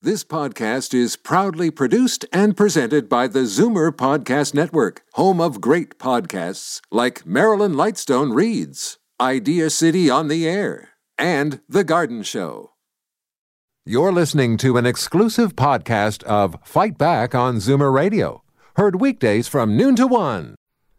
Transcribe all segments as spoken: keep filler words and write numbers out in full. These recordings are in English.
This podcast is proudly produced and presented by the Zoomer Podcast Network, home of great podcasts like Marilyn Lightstone Reads, Idea City on the Air, and The Garden Show. You're listening to an exclusive podcast of Fight Back on Zoomer Radio, heard weekdays from noon to one.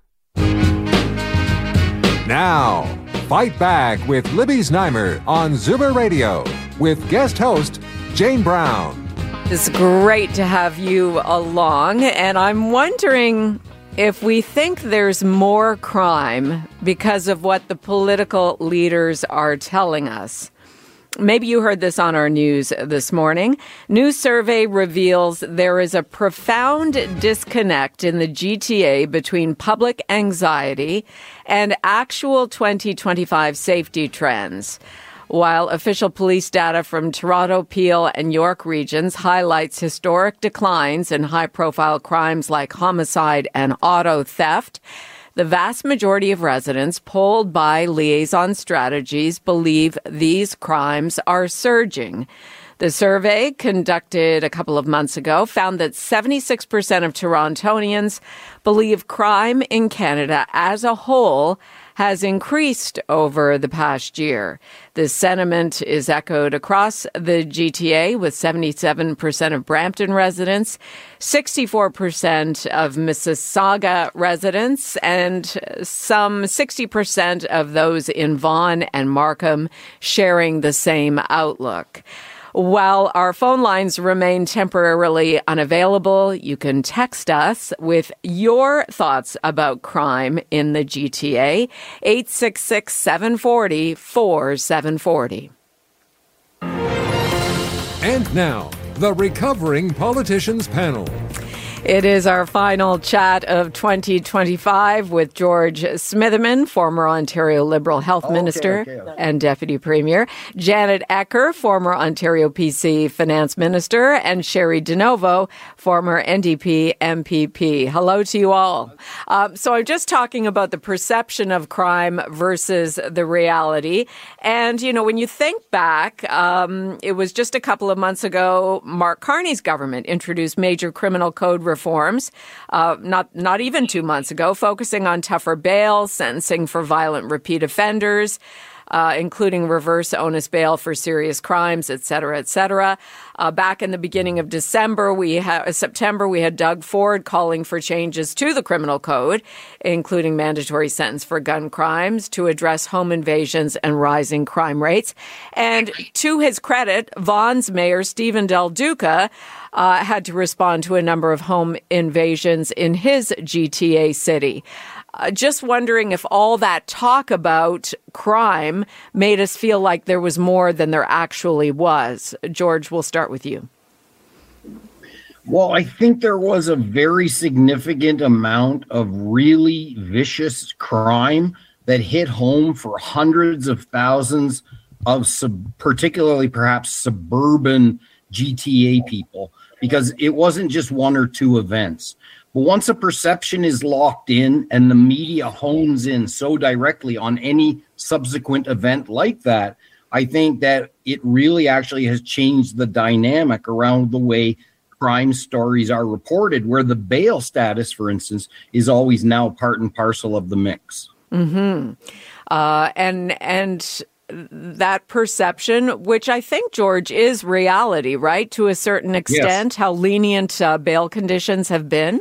Now, Fight Back with Libby Znaimer on Zoomer Radio with guest host Jane Brown. It's great to have you along, and I'm wondering if we think there's more crime because of what the political leaders are telling us. Maybe you heard this on our news this morning. New survey reveals there is a profound disconnect in the G T A between public anxiety and actual twenty twenty-five safety trends. While official police data from Toronto, Peel, and York regions highlights historic declines in high-profile crimes like homicide and auto theft, the vast majority of residents polled by Liaison Strategies believe these crimes are surging. The survey, conducted a couple of months ago, found that seventy-six percent of Torontonians believe crime in Canada as a whole has increased over the past year. This sentiment is echoed across the G T A, with seventy-seven percent of Brampton residents, sixty-four percent of Mississauga residents, and some sixty percent of those in Vaughan and Markham sharing the same outlook. While our phone lines remain temporarily unavailable, you can text us with your thoughts about crime in the G T A, eight six six, seven four zero, four seven four zero. And now, the Recovering Politicians Panel. It is our final chat of twenty twenty-five with George Smitherman, former Ontario Liberal Health oh, Minister okay, okay, okay. and Deputy Premier, Janet Ecker, former Ontario P C Finance Minister, and Sherry DeNovo, former N D P M P P. Hello to you all. Um, so I'm just talking about the perception of crime versus the reality. And, you know, when you think back, um, it was just a couple of months ago, Mark Carney's government introduced major criminal code reform. Reforms, uh, not not even two months ago, focusing on tougher bail, sentencing for violent repeat offenders, uh, including reverse onus bail for serious crimes, et cetera, et cetera. Uh, back in the beginning of December, we ha- September, we had Doug Ford calling for changes to the criminal code, including mandatory sentence for gun crimes to address home invasions and rising crime rates. And to his credit, Vaughan's Mayor Stephen Del Duca Uh, had to respond to a number of home invasions in his G T A city. Uh, just wondering if all that talk about crime made us feel like there was more than there actually was. George, we'll start with you. Well, I think there was a very significant amount of really vicious crime that hit home for hundreds of thousands of sub- particularly perhaps suburban G T A people, because it wasn't just one or two events. But once a perception is locked in and the media hones in so directly on any subsequent event like that, I think that it really actually has changed the dynamic around the way crime stories are reported, where the bail status, for instance, is always now part and parcel of the mix. Mm-hmm. Uh, and, and, that perception, which I think, George, is reality, right? To a certain extent, yes. How lenient uh, bail conditions have been?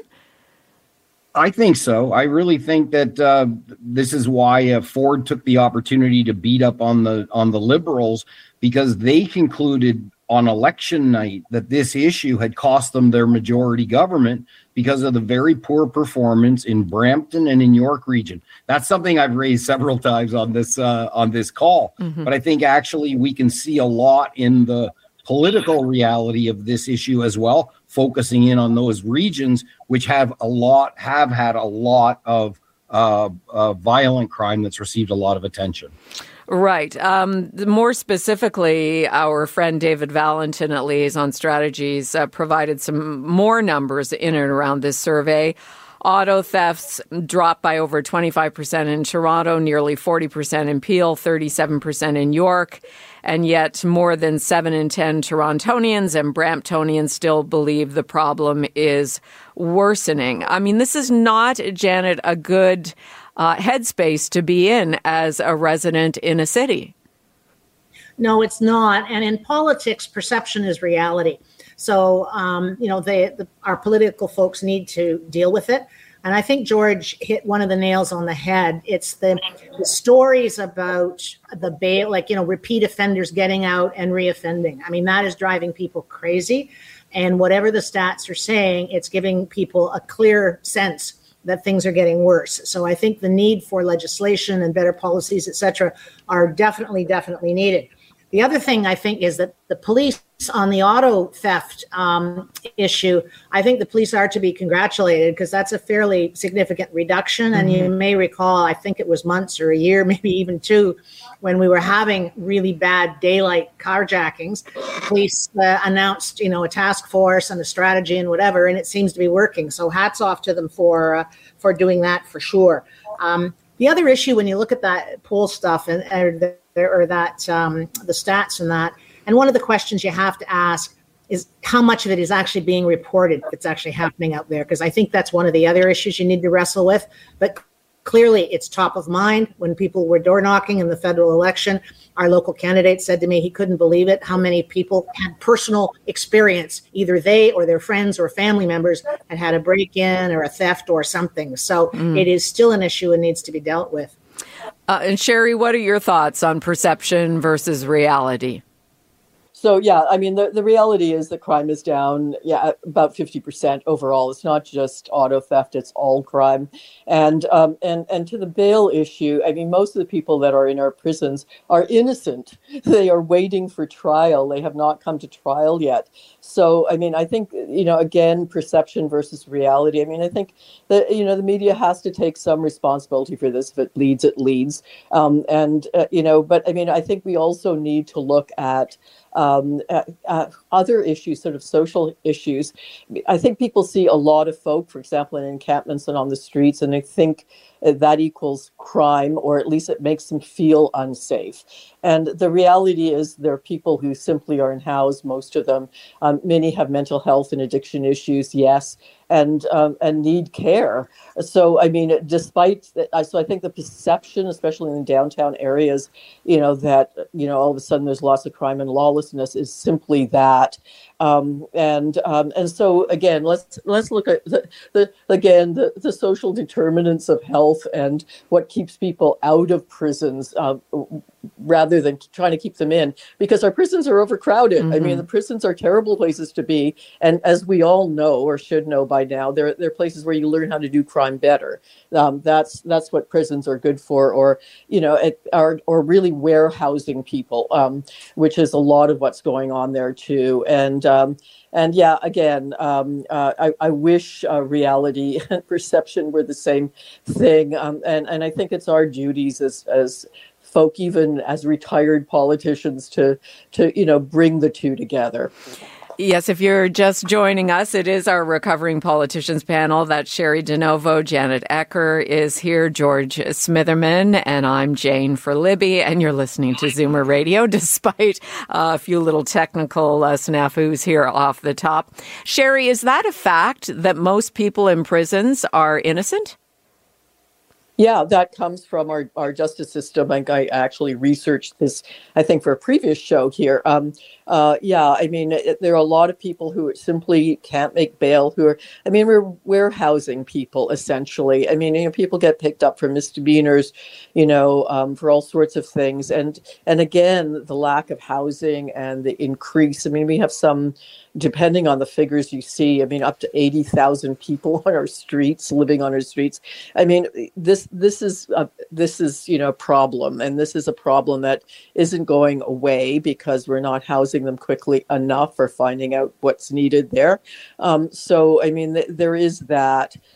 I think so. I really think that uh, this is why uh, Ford took the opportunity to beat up on the on the Liberals, because they concluded on election night that this issue had cost them their majority government because of the very poor performance in Brampton and in York region. That's something I've raised several times on this uh, on this call. Mm-hmm. But I think actually we can see a lot in the political reality of this issue as well, focusing in on those regions which have a lot, have had a lot of uh, uh, violent crime that's received a lot of attention. Right. Um, more specifically, our friend David Valentin at Liaison Strategies uh, provided some more numbers in and around this survey. Auto thefts dropped by over twenty-five percent in Toronto, nearly forty percent in Peel, thirty-seven percent in York. And yet more than seven in ten Torontonians and Bramptonians still believe the problem is worsening. I mean, this is not, Janet, a good uh, headspace to be in as a resident in a city. No, it's not. And in politics, perception is reality. So, um, you know, they, the, our political folks need to deal with it. And I think George hit one of the nails on the head. It's the, the stories about the bail, like, you know, repeat offenders getting out and reoffending. I mean, that is driving people crazy. And whatever the stats are saying, it's giving people a clear sense that things are getting worse. So I think the need for legislation and better policies, et cetera, are definitely, definitely needed. The other thing I think is that the police on the auto theft um, issue, I think the police are to be congratulated because that's a fairly significant reduction. And mm-hmm. you may recall, I think it was months or a year, maybe even two, when we were having really bad daylight carjackings. The police uh, announced, you know, a task force and a strategy and whatever, and it seems to be working. So hats off to them for uh, for doing that for sure. Um, the other issue when you look at that poll stuff and or the or that um, the stats and that. And one of the questions you have to ask is how much of it is actually being reported that's actually happening out there? Because I think that's one of the other issues you need to wrestle with. But clearly it's top of mind. When people were door knocking in the federal election, our local candidate said to me he couldn't believe it, how many people had personal experience. Either they or their friends or family members had had a break-in or a theft or something. So mm. it is still an issue and needs to be dealt with. Uh, and Sherry, what are your thoughts on perception versus reality? So, yeah, I mean, the, the reality is that crime is down, yeah, about fifty percent overall. It's not just auto theft, it's all crime. And, um, and, and to the bail issue, I mean, most of the people that are in our prisons are innocent. They are waiting for trial. They have not come to trial yet. So, I mean, I think, you know, again, perception versus reality. I mean, I think that, you know, the media has to take some responsibility for this. If it leads, it leads. Um, and, uh, you know, but I mean, I think we also need to look at Um, uh, uh, other issues, sort of social issues. I think people see a lot of folk, for example, in encampments and on the streets, and they think uh, that equals crime, or at least it makes them feel unsafe. And the reality is there are people who simply are unhoused, most of them. Um, many have mental health and addiction issues, yes, and um, and need care. So, I mean, despite, that, so I think the perception, especially in the downtown areas, you know, that, you know, all of a sudden there's lots of crime and lawlessness is simply that. Um, and um, and so, again, let's let's look at, the, the again, the, the social determinants of health and what keeps people out of prisons uh, rather than trying to keep them in, because our prisons are overcrowded. Mm-hmm. I mean, the prisons are terrible places to be. And as we all know, or should know by now, they're, they're places where you learn how to do crime better. Um, that's that's what prisons are good for, or, you know, it, or, or really warehousing people, um, which is a lot of what's going on there too. And um, and yeah, again, um, uh, I, I wish uh, reality and perception were the same thing. Um, and, and I think it's our duties as as folk, even as retired politicians, to to you know bring the two together. Yes, if you're just joining us, it is our Recovering Politicians panel. That's Sherry DeNovo, Janet Ecker is here, George Smitherman, and I'm Jane for Libby, and you're listening to Zoomer Radio, despite uh, a few little technical uh, snafus here off the top. Sherry, is that a fact that most people in prisons are innocent? Yeah, that comes from our, our justice system. I, I actually researched this, I think, for a previous show here. Um, uh, yeah, I mean, it, there are a lot of people who simply can't make bail, who are, I mean, we're warehousing people, essentially. I mean, you know, people get picked up for misdemeanors, you know, um, for all sorts of things. And, and again, the lack of housing and the increase, I mean, we have some, depending on the figures you see, I mean, up to eighty thousand people on our streets, living on our streets. I mean, this this is a, this is you know a problem, and this is a problem that isn't going away because we're not housing them quickly enough or finding out what's needed there. Um, so, I mean, th- there is that.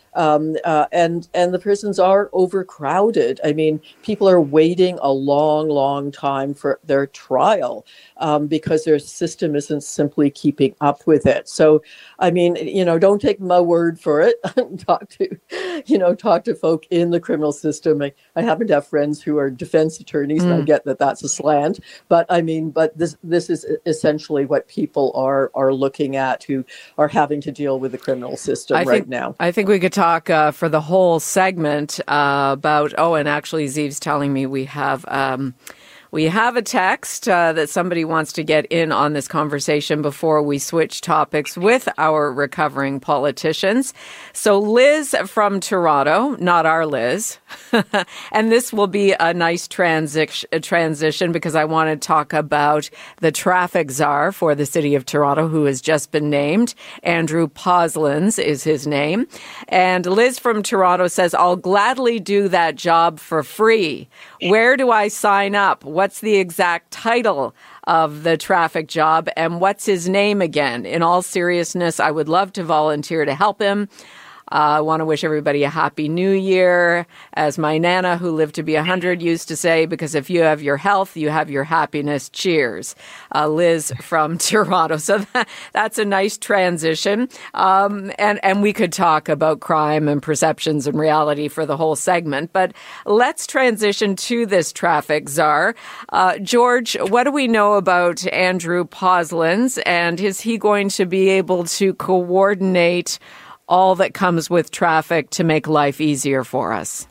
Um, uh, and and the prisons are overcrowded. I mean, people are waiting a long, long time for their trial um, because their system isn't simply keeping up with it. So, I mean, you know, don't take my word for it. talk to, you know, talk to folk in the criminal system. I, I happen to have friends who are defense attorneys, mm. and I get that that's a slant. But I mean, but this this is essentially what people are are looking at who are having to deal with the criminal system I right think, now. I think we could talk uh, for the whole segment uh, about, oh, and actually Zeev's telling me we have um, we have a text uh, that somebody wants to get in on this conversation before we switch topics with our recovering politicians. So Liz from Toronto, not our Liz, and this will be a nice transi- transition because I want to talk about the traffic czar for the city of Toronto, who has just been named. Andrew Poslins is his name. And Liz from Toronto says, I'll gladly do that job for free. Where do I sign up? What's the exact title of the traffic job, and what's his name again? In all seriousness, I would love to volunteer to help him. Uh, I want to wish everybody a happy new year. As my Nana, who lived to be one hundred, used to say, because if you have your health, you have your happiness. Cheers. Uh, Liz from Toronto. So that, that's a nice transition. Um, and, and we could talk about crime and perceptions and reality for the whole segment. But let's transition to this traffic czar. Uh, George, what do we know about Andrew Poslins? And is he going to be able to coordinate all that comes with traffic to make life easier for us?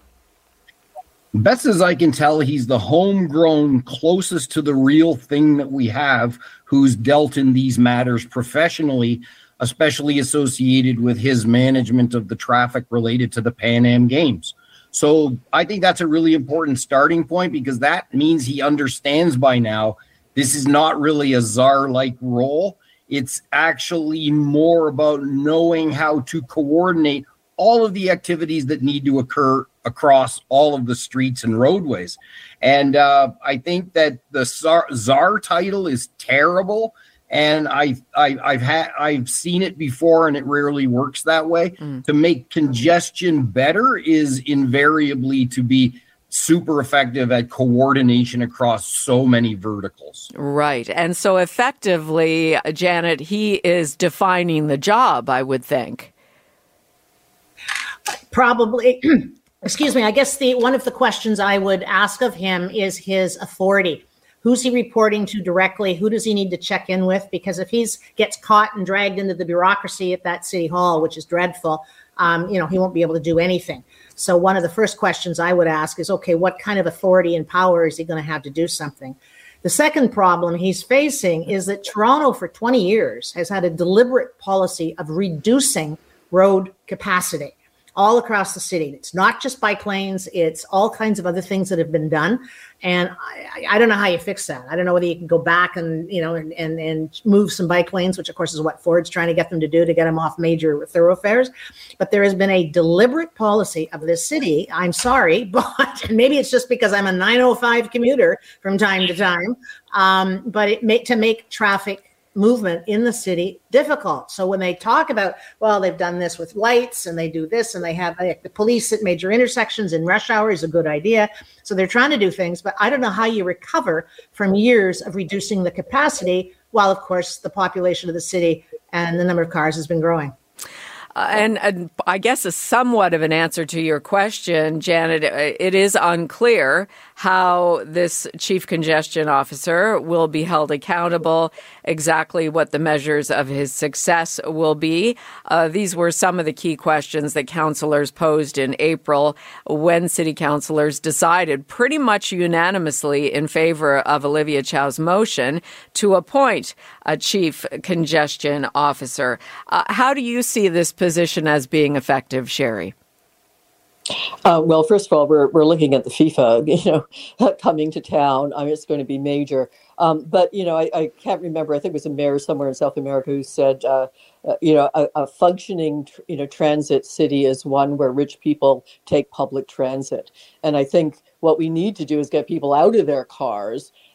Best as I can tell, he's the homegrown, closest to the real thing that we have, who's dealt in these matters professionally, especially associated with his management of the traffic related to the Pan Am Games. So I think that's a really important starting point, because that means he understands by now this is not really a czar-like role. It's actually more about knowing how to coordinate all of the activities that need to occur across all of the streets and roadways. And uh, I think that the czar, czar title is terrible. And I, I, I've had, I've seen it before, and it rarely works that way. Mm. To make congestion better is invariably to be super effective at coordination across so many verticals. Right. And so effectively, Janet, he is defining the job, I would think. Probably. Excuse me. I guess the one of the questions I would ask of him is his authority. Who's he reporting to directly? Who does he need to check in with? Because if he's gets caught and dragged into the bureaucracy at that city hall, which is dreadful, um, you know, he won't be able to do anything. So one of the first questions I would ask is, okay, what kind of authority and power is he going to have to do something? The second problem he's facing is that Toronto for twenty years has had a deliberate policy of reducing road capacity all across the city. It's not just bike lanes, it's all kinds of other things that have been done. And I, I don't know how you fix that. I don't know whether you can go back and, you know, and, and, and move some bike lanes, which of course is what Ford's trying to get them to do to get them off major thoroughfares. But there has been a deliberate policy of this city. I'm sorry, but and maybe it's just because I'm a nine oh five commuter from time to time. Um, but it may, to make traffic movement in the city difficult. So when they talk about, well, they've done this with lights and they do this and they have like, the police at major intersections in rush hour is a good idea. So they're trying to do things, but I don't know how you recover from years of reducing the capacity while, of course, the population of the city and the number of cars has been growing. Uh, and, and I guess a somewhat of an answer to your question, Janet, it is unclear how this chief congestion officer will be held accountable, exactly what the measures of his success will be. Uh, these were some of the key questions that councillors posed in April when city councillors decided pretty much unanimously in favor of Olivia Chow's motion to appoint a chief congestion officer. Uh, how do you see this position as being effective, Sherry? Uh, well, first of all, we're we're looking at the FIFA, you know, coming to town. I mean, it's going to be major. Um, but, you know, I, I can't remember. I think it was a mayor somewhere in South America who said, uh, uh, you know, a, a functioning, you know, transit city is one where rich people take public transit. And I think what we need to do is get people out of their cars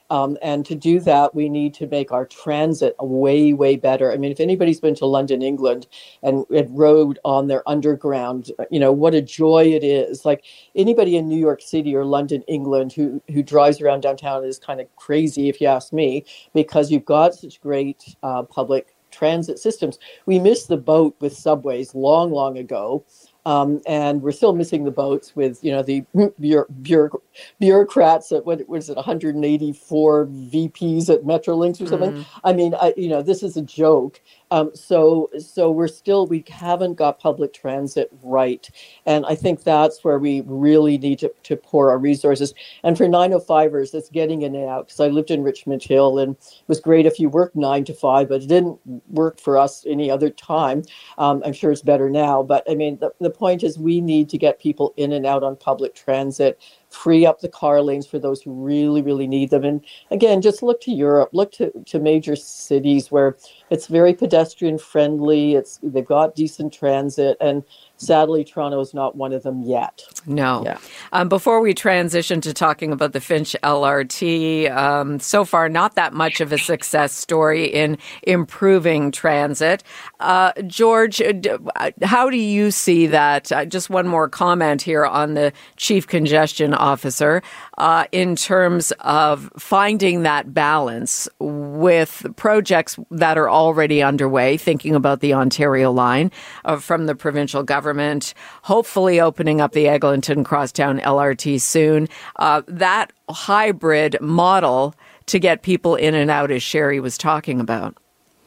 Um, and to do that, we need to make our transit way, way better. I mean, if anybody's been to London, England, and, and rode on their underground, you know, what a joy it is. Like anybody in New York City or London, England, who, who drives around downtown is kind of crazy, if you ask me, because you've got such great uh, public transit systems. We missed the boat with subways long, long ago. Um, and we're still missing the boats with, you know, the bureau- bureau- bureaucrats at, what was it, one hundred eighty-four V Ps at Metrolinx or something. Mm. I mean, I, you know, this is a joke. Um, so so we're still, we haven't got public transit right. And I think that's where we really need to, to pour our resources. And for nine oh fivers, that's getting in and out, because I lived in Richmond Hill, and it was great if you worked nine to five, but it didn't work for us any other time. Um, I'm sure it's better now. But I mean, the, the point is we need to get people in and out on public transit, free up the car lanes for those who really, really need them. And again, just look to Europe, look to, to major cities where it's very pedestrian friendly. It's they've got decent transit, and sadly, Toronto is not one of them yet. No. Yeah. Um, before we transition to talking about the Finch L R T, um, so far not that much of a success story in improving transit. Uh, George, how do you see that? Uh, just one more comment here on the Chief Congestion Officer uh, in terms of finding that balance with projects that are already underway, thinking about the Ontario line uh, from the provincial government, hopefully opening up the Eglinton Crosstown L R T soon. Uh, that hybrid model to get people in and out, as Sherry was talking about.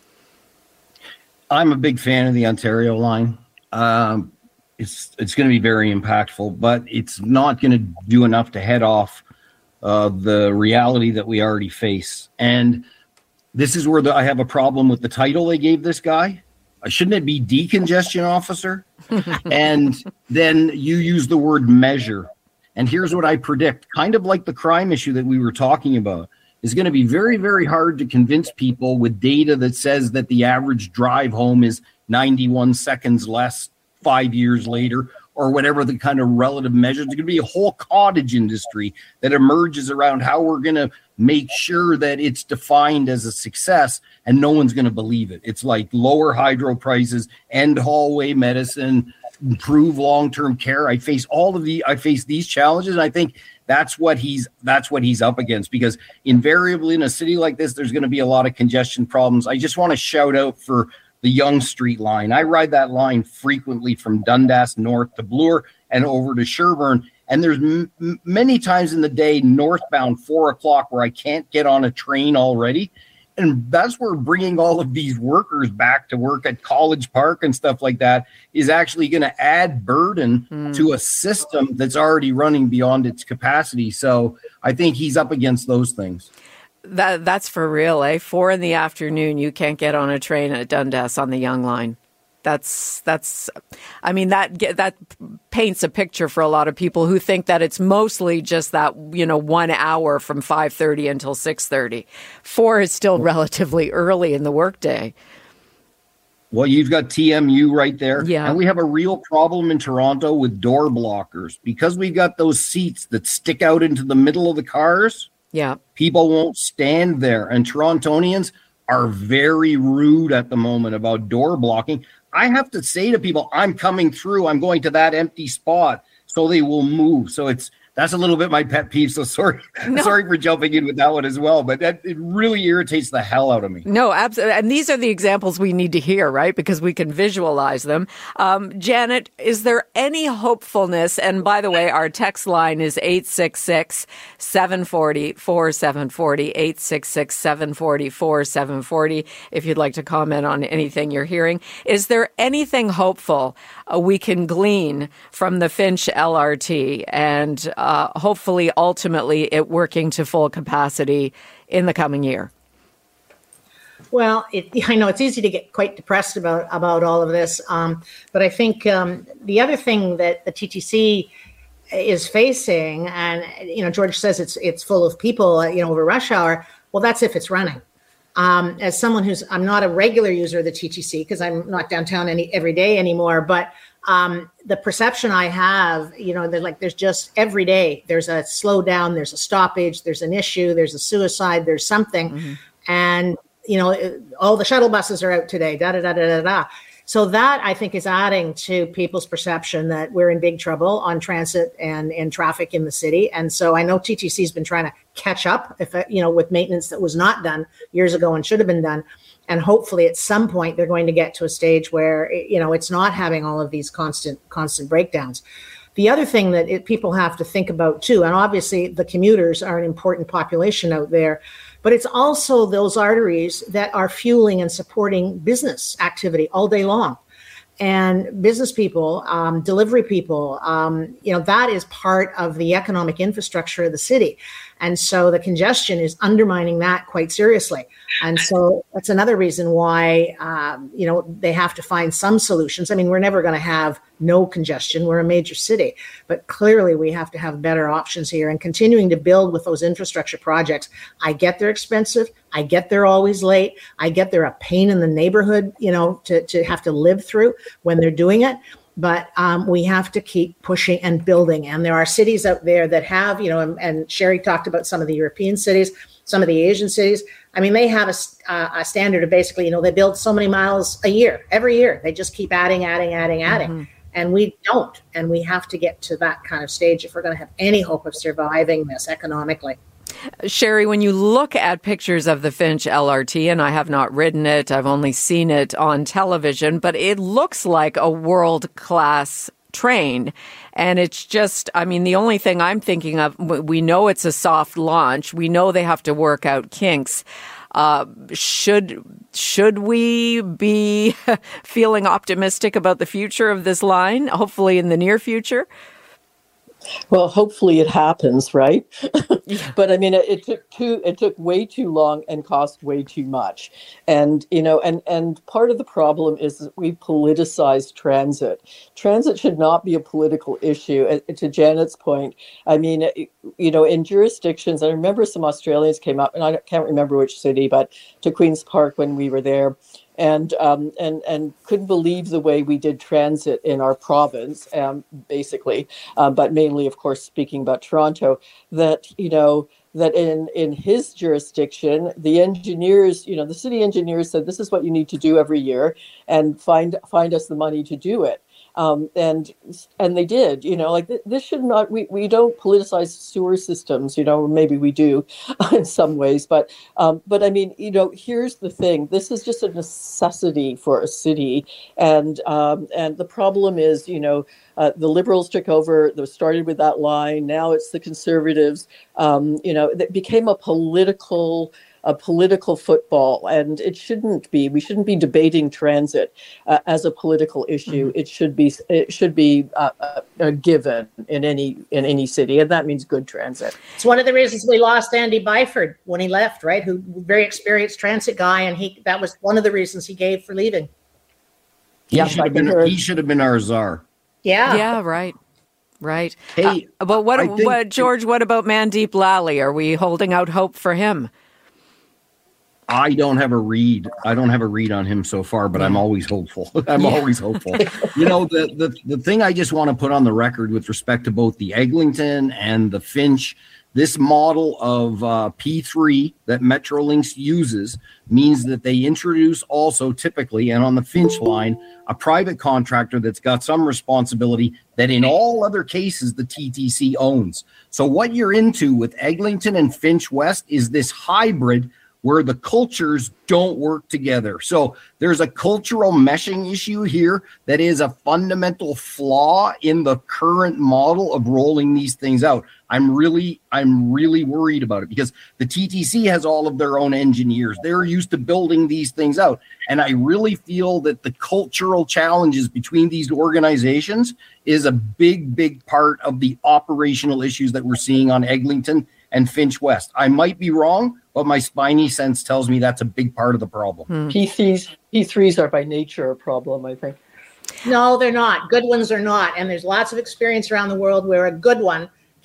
I'm a big fan of the Ontario line. Um, it's it's going to be very impactful, but it's not going to do enough to head off uh, the reality that we already face. And this is where the, I have a problem with the title they gave this guy. Uh, shouldn't it be decongestion officer? And then you use the word measure. And here's what I predict, kind of like the crime issue that we were talking about, is going to be very, very hard to convince people with data that says that the average drive home is ninety-one seconds less five years later, or whatever the kind of relative measures. There's going to be a whole cottage industry that emerges around how we're going to make sure that it's defined as a success, and no one's going to believe it. It's like lower hydro prices, end hallway medicine, improve long-term care. I face all of the, I face these challenges, and I think that's what he's, that's what he's up against, because invariably in a city like this, there's going to be a lot of congestion problems. I just want to shout out for the Yonge Street line. I ride that line frequently from Dundas north to Bloor and over to Sherbourne. And there's m- many times in the day northbound four o'clock where I can't get on a train already. And that's where bringing all of these workers back to work at College Park and stuff like that is actually going to add burden mm. to a system that's already running beyond its capacity. So I think he's up against those things. That That's for real, eh? Four in the afternoon, you can't get on a train at Dundas on the Yonge line. That's, that's, I mean, that that paints a picture for a lot of people who think that it's mostly just that, you know, one hour from five thirty until six thirty. Four is still relatively early in the workday. Well, you've got T M U right there. Yeah. And we have a real problem in Toronto with door blockers, because we've got those seats that stick out into the middle of the cars. Yeah. People won't stand there. And Torontonians are very rude at the moment about door blocking. I have to say to people, I'm coming through, I'm going to that empty spot, so they will move. So it's, that's a little bit my pet peeve. So sorry, no. sorry for jumping in with that one as well. But that, it really irritates the hell out of me. No, absolutely. And these are the examples we need to hear, right? Because we can visualize them. Um, Janet, is there any hopefulness? And by the way, our text line is eight six six, seven four zero, four seven four zero, eight six six, seven four zero, four seven four zero, if you'd like to comment on anything you're hearing. Is there anything hopeful uh, we can glean from the Finch L R T and uh, hopefully ultimately it working to full capacity in the coming year? Well, it, I know it's easy to get quite depressed about, about all of this, um, but I think um, the other thing that the T T C is facing, and you know, George says it's it's full of people, you know, over rush hour. Well, that's if it's running. Um, as someone who's, I'm not a regular user of the T T C because I'm not downtown any every day anymore, but um, the perception I have, you know, they're like, there's just every day, there's a slowdown, there's a stoppage, there's an issue, there's a suicide, there's something. Mm-hmm. And, you know, all the shuttle buses are out today, da, da, da, da, da, da. So that, I think, is adding to people's perception that we're in big trouble on transit and, and traffic in the city. And so I know T T C has been trying to catch up, if you know, with maintenance that was not done years ago and should have been done. And hopefully at some point they're going to get to a stage where, you know, it's not having all of these constant, constant breakdowns. The other thing that it, people have to think about too, and obviously the commuters are an important population out there, but it's also those arteries that are fueling and supporting business activity all day long. And business people, um, delivery people, um, you know, that is part of the economic infrastructure of the city. And so the congestion is undermining that quite seriously. And so that's another reason why, um, you know, they have to find some solutions. I mean, we're never going to have no congestion. We're a major city, but clearly we have to have better options here and continuing to build with those infrastructure projects. I get they're expensive. I get they're always late. I get they're a pain in the neighborhood, you know, to, to have to live through when they're doing it. But um, we have to keep pushing and building. And there are cities out there that have, you know, and, and Sherry talked about some of the European cities, some of the Asian cities. I mean, they have a, uh, a standard of basically, you know, they build so many miles a year, every year. They just keep adding, adding, adding, adding. Mm-hmm. And we don't. And we have to get to that kind of stage if we're going to have any hope of surviving this economically. Sherry, when you look at pictures of the Finch L R T, and I have not ridden it, I've only seen it on television, but it looks like a world-class train. And it's just, I mean, the only thing I'm thinking of, we know it's a soft launch. We know they have to work out kinks. Uh, should should we be feeling optimistic about the future of this line, hopefully in the near future? Well, hopefully it happens, right? Yeah. But I mean, it, it took too, it took way too long and cost way too much. And, you know, and, and part of the problem is that we politicize transit. Transit should not be a political issue. Uh, to Janet's point, I mean, it, you know, in jurisdictions, I remember some Australians came up, and I can't remember which city, but to Queen's Park when we were there. And um, and and couldn't believe the way we did transit in our province, um, basically, uh, but mainly, of course, speaking about Toronto, that, you know, that in, in his jurisdiction, the engineers, you know, the city engineers said, this is what you need to do every year and find find us the money to do it. Um, and and they did, you know, like th- this should not, we, we don't politicize sewer systems, you know, maybe we do in some ways, but um, but I mean, you know, here's the thing, this is just a necessity for a city. And um, and the problem is, you know, uh, the Liberals took over, they started with that line, now it's the Conservatives, um, you know, it became a political a political football, and it shouldn't be. We shouldn't be debating transit uh, as a political issue. Mm-hmm. It should be. It should be uh, a given in any in any city, and that means good transit. It's one of the reasons we lost Andy Byford when he left, right? Who very experienced transit guy, and he that was one of the reasons he gave for leaving. He yeah, should have been. He should have been our czar. Yeah. Yeah. Right. Right. Hey, uh, but what? What, George? What about Mandeep Lally? Are we holding out hope for him? I don't have a read. I don't have a read on him so far, but I'm always hopeful. I'm yeah. always hopeful. You know, the, the the thing I just want to put on the record with respect to both the Eglinton and the Finch, this model of uh, P three that Metrolinx uses means that they introduce also typically, and on the Finch line, a private contractor that's got some responsibility that in all other cases the T T C owns. So what you're into with Eglinton and Finch West is this hybrid where the cultures don't work together. So there's a cultural meshing issue here that is a fundamental flaw in the current model of rolling these things out. I'm really, I'm really worried about it because the T T C has all of their own engineers. They're used to building these things out. And I really feel that the cultural challenges between these organizations is a big, big part of the operational issues that we're seeing on Eglinton and Finch West. I might be wrong, but my spiny sense tells me that's a big part of the problem. Hmm. P threes, P threes are by nature a problem, I think. No, they're not. Good ones are not. And there's lots of experience around the world where a good one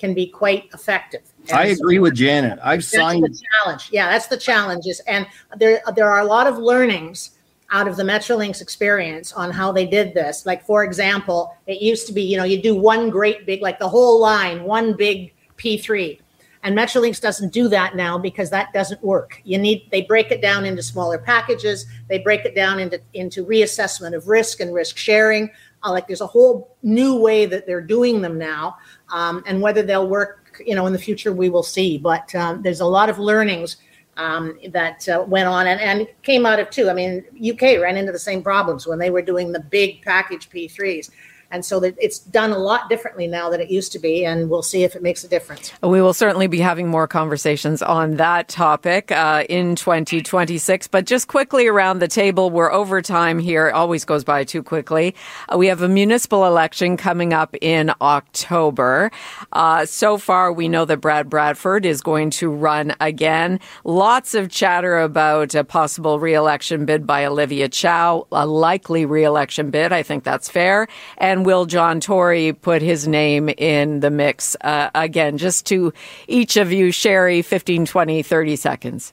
can be quite effective. And I agree with Janet. I've that's signed. the challenge. Yeah, that's the challenge. Is, and there, there are a lot of learnings out of the Metrolinx experience on how they did this. Like, for example, it used to be, you know, you do one great big, like the whole line, one big P three. And Metrolinx doesn't do that now because that doesn't work. You need, they break it down into smaller packages. They break it down into, into reassessment of risk and risk sharing. Uh, like there's a whole new way that they're doing them now. Um, and whether they'll work, you know, in the future, we will see. But um, there's a lot of learnings um, that uh, went on and, and came out of too. I mean, U K ran into the same problems when they were doing the big package P threes. And so that it's done a lot differently now than it used to be, and we'll see if it makes a difference. We will certainly be having more conversations on that topic uh, in twenty twenty-six. But just quickly around the table, we're over time here. It always goes by too quickly. Uh, we have a municipal election coming up in October. Uh, so far, we know that Brad Bradford is going to run again. Lots of chatter about a possible re-election bid by Olivia Chow, a likely re-election bid. I think that's fair. And will John Tory put his name in the mix? Uh, again, just to each of you, Sherry, fifteen, twenty, thirty seconds.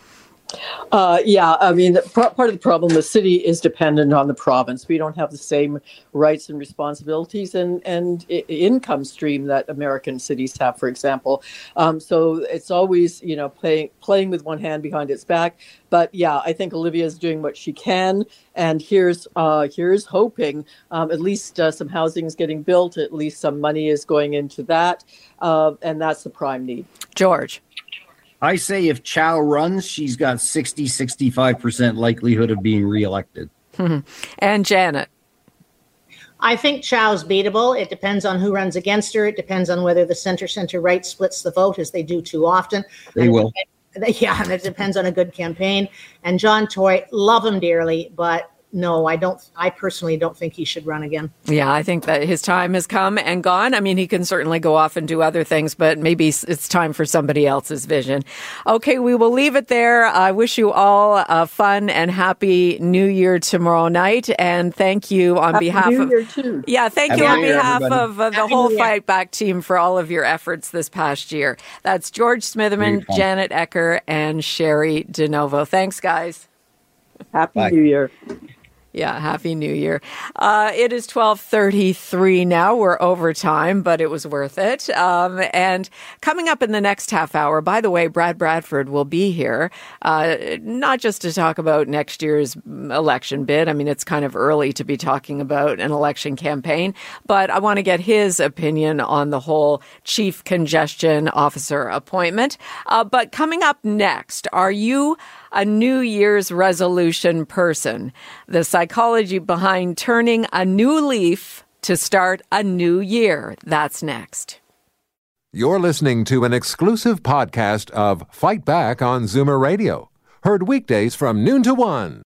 Uh, yeah, I mean, part of the problem, the city is dependent on the province. We don't have the same rights and responsibilities and, and I- income stream that American cities have, for example. Um, so it's always, you know, playing playing with one hand behind its back. But yeah, I think Olivia is doing what she can. And here's uh, here's hoping um, at least uh, some housing is getting built. At least some money is going into that. Uh, and that's the prime need. George. I say if Chow runs, she's got sixty, sixty-five percent likelihood of being reelected. And Janet. I think Chow's beatable. It depends on who runs against her. It depends on whether the center-center right splits the vote, as they do too often. They and will. It, yeah, and it depends on a good campaign. And John Tory, love him dearly, but no, I don't. I personally don't think he should run again. Yeah, I think that his time has come and gone. I mean, he can certainly go off and do other things, but maybe it's time for somebody else's vision. Okay, we will leave it there. I wish you all a fun and happy New Year tomorrow night. And thank you on Happy behalf New of... Year too. Yeah, thank Happy you on New Year, behalf everybody. of uh, the Happy whole New Year. Fight Back team for all of your efforts this past year. That's George Smitherman, fun. Janet Ecker, and Sherry DeNovo. Thanks, guys. Happy Bye. New Year. Yeah, Happy New Year. Uh, it is twelve thirty-three now. We're over time, but it was worth it. Um, and coming up in the next half hour, by the way, Brad Bradford will be here, uh, not just to talk about next year's election bid. I mean, it's kind of early to be talking about an election campaign, but I want to get his opinion on the whole chief congestion officer appointment. Uh, but coming up next, are you a New Year's resolution person? The psychology behind turning a new leaf to start a new year. That's next. You're listening to an exclusive podcast of Fight Back on Zoomer Radio. Heard weekdays from noon to one.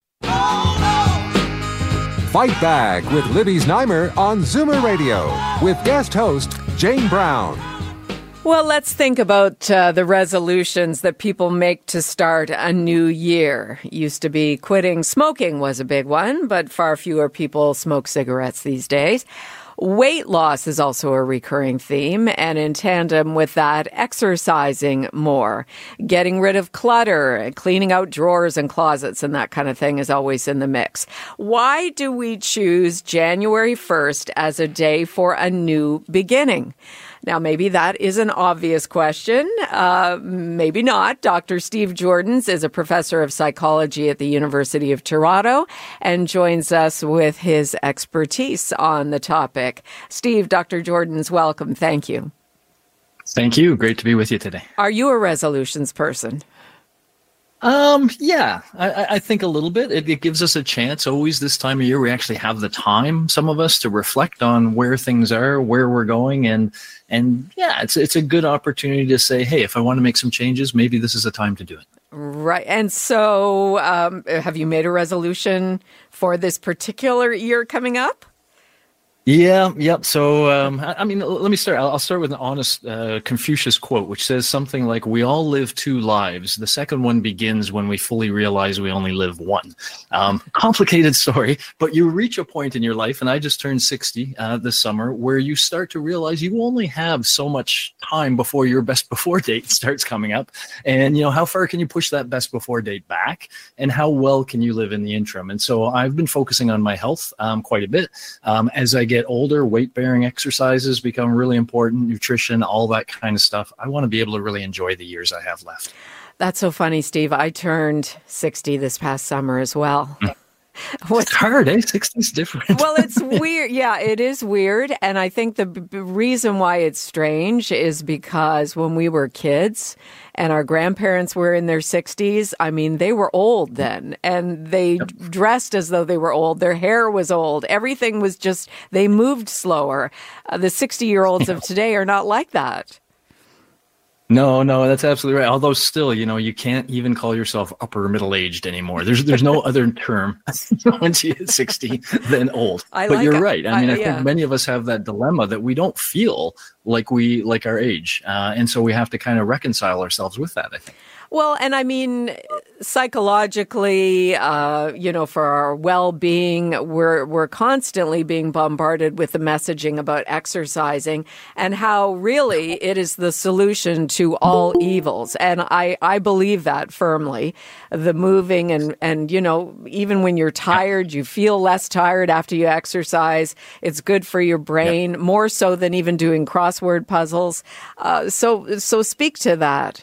Fight Back with Libby Znaimer on Zoomer Radio with guest host Jane Brown. Well, let's think about uh, the resolutions that people make to start a new year. Used to be quitting smoking was a big one, but far fewer people smoke cigarettes these days. Weight loss is also a recurring theme, and in tandem with that, exercising more. Getting rid of clutter, cleaning out drawers and closets and that kind of thing is always in the mix. Why do we choose January first as a day for a new beginning? Now, maybe that is an obvious question. Uh, maybe not. Doctor Steve Jordans is a professor of psychology at the University of Toronto and joins us with his expertise on the topic. Steve, Doctor Jordans, welcome. Thank you. Thank you. Great to be with you today. Are you a resolutions person? Um, yeah, I, I think a little bit. It, it gives us a chance. Always this time of year, we actually have the time, some of us, to reflect on where things are, where we're going, and and yeah, it's it's a good opportunity to say, hey, if I want to make some changes, maybe this is the time to do it. Right. And so, um, have you made a resolution for this particular year coming up? Yeah, yep. So, um, I, I mean, l- let me start. I'll, I'll start with an honest uh, Confucius quote, which says something like, "We all live two lives. The second one begins when we fully realize we only live one." Um, complicated story, but you reach a point in your life, and I just turned sixty uh, this summer, where you start to realize you only have so much time before your best before date starts coming up, and you know how far can you push that best before date back, and how well can you live in the interim. And so, I've been focusing on my health um, quite a bit um, as I get older. Weight-bearing exercises become really important, nutrition, all that kind of stuff. I want to be able to really enjoy the years I have left. That's so funny, Steve. I turned sixty this past summer as well. It's hard, eh? sixty's different. Well, it's weird. Yeah, it is weird. And I think the b- reason why it's strange is because when we were kids and our grandparents were in their sixties, I mean, they were old then, and they yep. dressed as though they were old. Their hair was old. Everything was just, they moved slower. Uh, the sixty-year-olds of today are not like that. No, no, that's absolutely right. Although still, you know, you can't even call yourself upper middle-aged anymore. There's there's no other term once you hit sixty than old. I but like you're a, right. I mean, I, I yeah. think many of us have that dilemma that we don't feel like we like our age. Uh, and so we have to kind of reconcile ourselves with that, I think. Well, and I mean, psychologically, uh, you know, for our well-being, we're we're constantly being bombarded with the messaging about exercising and how really it is the solution to all evils. And I, I believe that firmly. The moving and, and, you know, even when you're tired, you feel less tired after you exercise. It's good for your brain, yeah. more so than even doing crossword puzzles. Uh, so, so speak to that.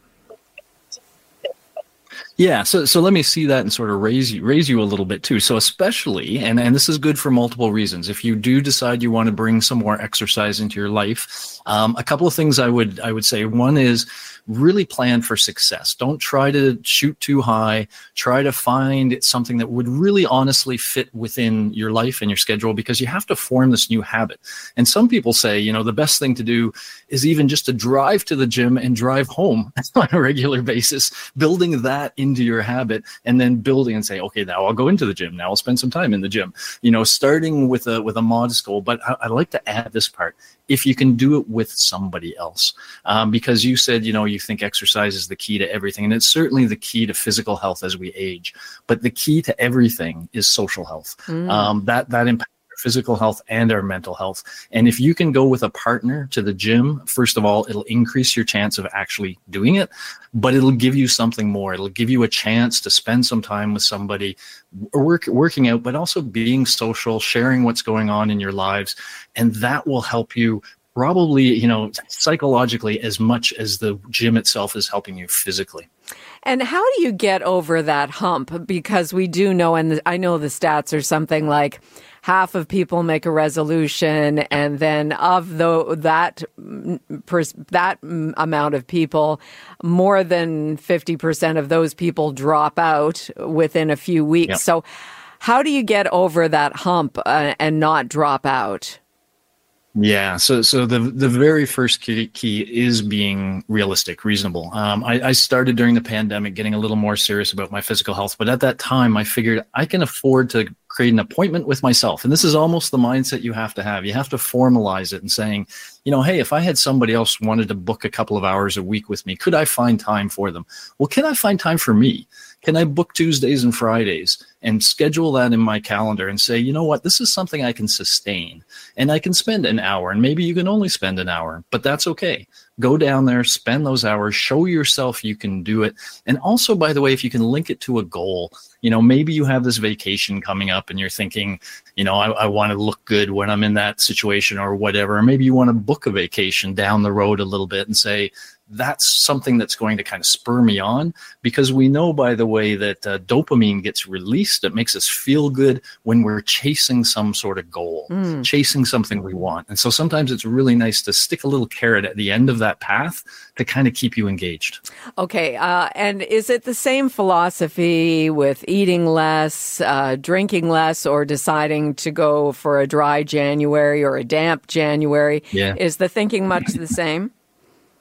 Yeah, so so let me see that and sort of raise you raise you a little bit too. So especially, and, and this is good for multiple reasons. If you do decide you want to bring some more exercise into your life, um, a couple of things I would I would say. One is really plan for success. Don't try to shoot too high. Try to find something that would really honestly fit within your life and your schedule, because you have to form this new habit. And some people say, you know, the best thing to do is even just to drive to the gym and drive home on a regular basis, building that into your habit, and then building and say, okay, now I'll go into the gym. Now I'll spend some time in the gym, you know, starting with a, with a modest goal. But I, I like to add this part. If you can do it with somebody else, um, because you said, you know, you think exercise is the key to everything. And it's certainly the key to physical health as we age. But the key to everything is social health. Mm. Um, that, that impacts our physical health and our mental health. And if you can go with a partner to the gym, first of all, it'll increase your chance of actually doing it, but it'll give you something more. It'll give you a chance to spend some time with somebody work, working out, but also being social, sharing what's going on in your lives. And that will help you probably, you know, psychologically as much as the gym itself is helping you physically. And how do you get over that hump? Because we do know, and I know the stats are something like half of people make a resolution, and then of the, that that amount of people, more than fifty percent of those people drop out within a few weeks. Yep. So how do you get over that hump uh, and not drop out? Yeah, so so the the very first key, key is being realistic, reasonable. Um, I, I started during the pandemic getting a little more serious about my physical health, but at that time I figured I can afford to create an appointment with myself. And this is almost the mindset you have to have. You have to formalize it and saying, you know, hey, if I had somebody else wanted to book a couple of hours a week with me, could I find time for them? Well, can I find time for me? Can I book Tuesdays and Fridays and schedule that in my calendar and say, you know what, this is something I can sustain and I can spend an hour, and maybe you can only spend an hour, but that's okay. Go down there, spend those hours, show yourself you can do it. And also, by the way, if you can link it to a goal, you know, maybe you have this vacation coming up and you're thinking, you know, I, I want to look good when I'm in that situation or whatever. Or maybe you want to book a vacation down the road a little bit and say, that's something that's going to kind of spur me on, because we know, by the way, that uh, dopamine gets released. It makes us feel good when we're chasing some sort of goal, mm. chasing something we want. And so sometimes it's really nice to stick a little carrot at the end of that path to kind of keep you engaged. Okay. Uh, and is it the same philosophy with eating less, uh, drinking less, or deciding to go for a dry January or a damp January? Yeah. Is the thinking much the same?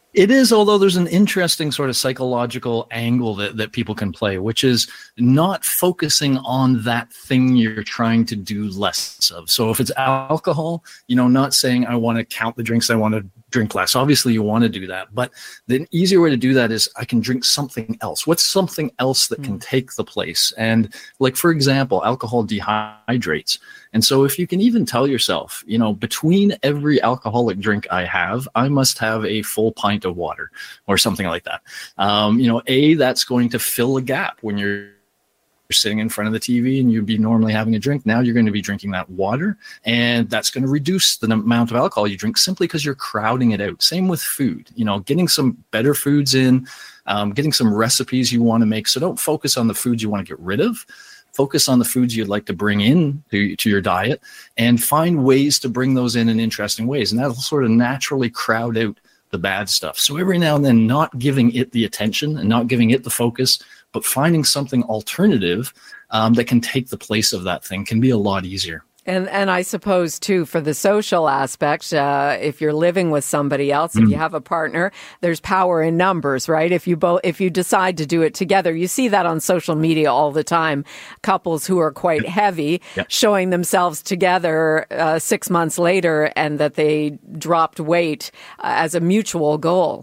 It is, although there's an interesting sort of psychological angle that, that people can play, which is not focusing on that thing you're trying to do less of. So if it's alcohol, you know, not saying I want to count the drinks, I want to drink less. Obviously, you want to do that. But the easier way to do that is I can drink something else. What's something else that mm. can take the place? And like, for example, alcohol dehydrates. And so if you can even tell yourself, you know, between every alcoholic drink I have, I must have a full pint of water or something like that. Um, you know, A, that's going to fill a gap when you're sitting in front of the T V and you'd be normally having a drink. Now you're going to be drinking that water, and that's going to reduce the amount of alcohol you drink simply because you're crowding it out. Same with food, you know, getting some better foods in, um, getting some recipes you want to make. So don't focus on the foods you want to get rid of. Focus on the foods you'd like to bring in to, to your diet, and find ways to bring those in in interesting ways. And that'll sort of naturally crowd out the bad stuff. So every now and then, not giving it the attention and not giving it the focus, but finding something alternative um, that can take the place of that thing can be a lot easier. And and I suppose, too, for the social aspect, uh, if you're living with somebody else, if mm. you have a partner, there's power in numbers, right? If you both, if you decide to do it together, you see that on social media all the time. Couples who are quite yep. heavy yep. showing themselves together uh, six months later, and that they dropped weight uh, as a mutual goal.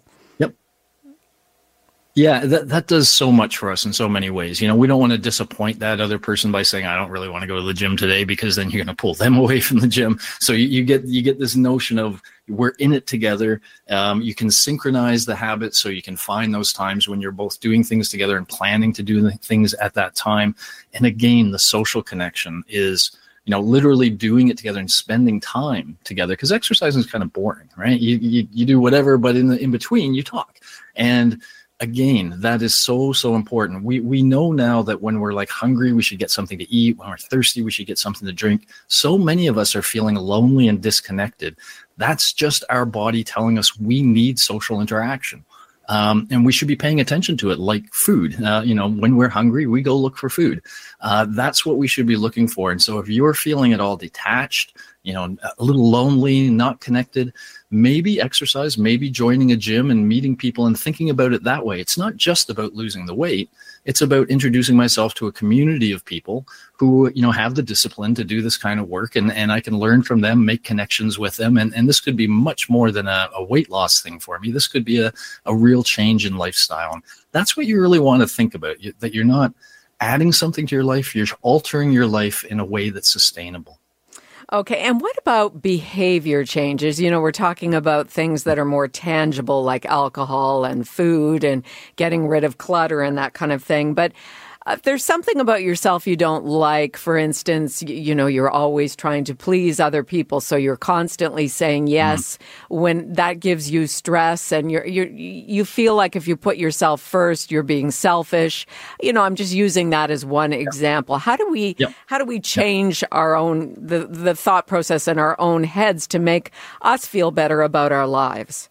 Yeah, that, that does so much for us in so many ways. You know, we don't want to disappoint that other person by saying, I don't really want to go to the gym today, because then you're going to pull them away from the gym. So you, you get you get this notion of we're in it together. Um, you can synchronize the habits, so you can find those times when you're both doing things together and planning to do things at that time. And again, the social connection is, you know, literally doing it together and spending time together, because exercising is kind of boring, right? You, you you do whatever, but in the in between you talk. And again, that is so, so important. We we know now that when we're like hungry, we should get something to eat. When we're thirsty, we should get something to drink. So many of us are feeling lonely and disconnected. That's just our body telling us we need social interaction. Um, and we should be paying attention to it like food. Uh, you know, when we're hungry, we go look for food. Uh, that's what we should be looking for. And so if you're feeling at all detached, you know, a little lonely, not connected, maybe exercise, maybe joining a gym and meeting people and thinking about it that way. It's not just about losing the weight. It's about introducing myself to a community of people who, you know, have the discipline to do this kind of work, and, and I can learn from them, make connections with them. And, and this could be much more than a, a weight loss thing for me. This could be a, a real change in lifestyle. And that's what you really want to think about, you, that you're not adding something to your life, you're altering your life in a way that's sustainable. Okay, and what about behavior changes? You know, we're talking about things that are more tangible, like alcohol and food and getting rid of clutter and that kind of thing. But if there's something about yourself you don't like, for instance, you, you know, you're always trying to please other people, so you're constantly saying yes mm-hmm. when that gives you stress, and you're, you're, you feel like if you put yourself first, you're being selfish. You know, I'm just using that as one yep. example. How do we yep. how do we change yep. our own the the thought process in our own heads to make us feel better about our lives?